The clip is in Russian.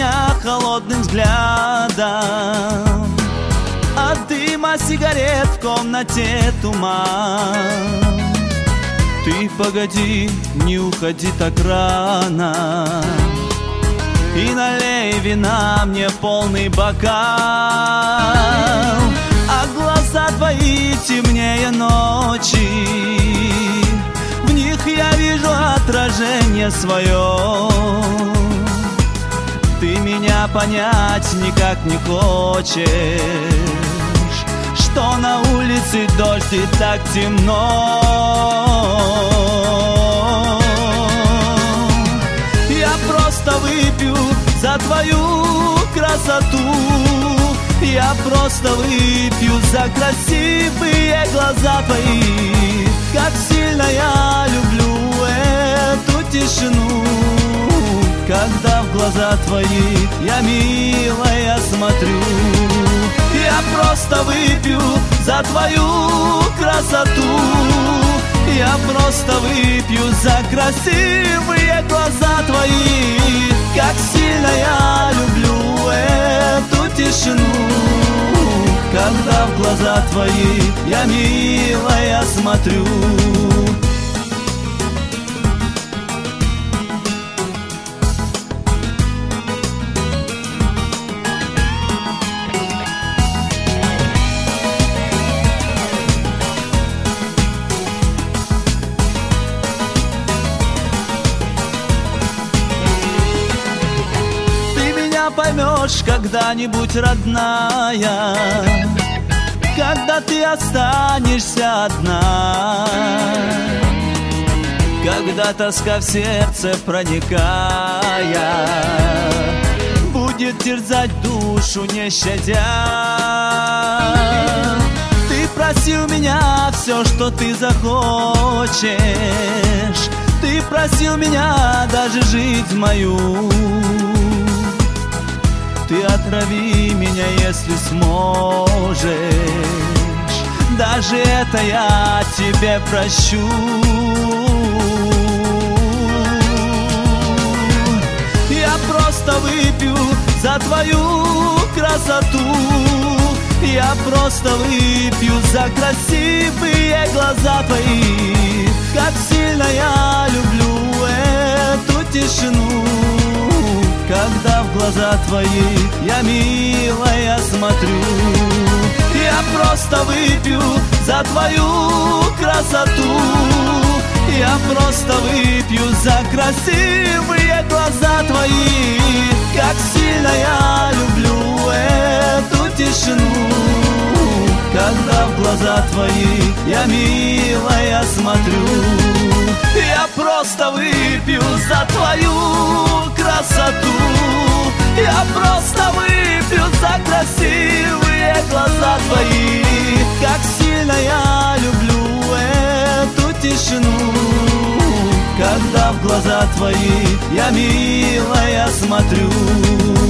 меня холодным взглядом. От дыма сигарет в комнате туман. Ты погоди, не уходи так рано, и налей вина мне полный бокал. А глаза твои темнее ночи, в них я вижу отражение свое. Ты меня понять никак не хочешь, что на улице дождь и так темно. Я просто выпью за твою красоту, я просто выпью за красивые глаза твои. Как сильно я люблю эту тишину, когда в глаза твои я, милая, смотрю. Я просто выпью за твою красоту, я просто выпью за красивые глаза твои. Как сильно я люблю эту тишину, когда в глаза твои я, милая, смотрю. Поймешь когда-нибудь, родная, когда ты останешься одна, когда тоска в сердце проникая будет терзать душу не щадя. Ты просил меня все, что ты захочешь, ты просил меня даже жизнь мою. Ты отрави меня, если сможешь, даже это я тебе прощу. Я просто выпью за твою красоту, я просто выпью за красивые глаза твои. Как сильно я люблю эту тишину, когда в глаза твои я, милая, смотрю. Я просто выпью за твою красоту, я просто выпью за красивые глаза твои. Как сильно я люблю эту тишину, когда в глаза твои я, милая, смотрю. Я просто выпью за твою красоту, я просто выпью за красивые глаза твои. Как сильно я люблю эту тишину, когда в глаза твои я, милая, смотрю.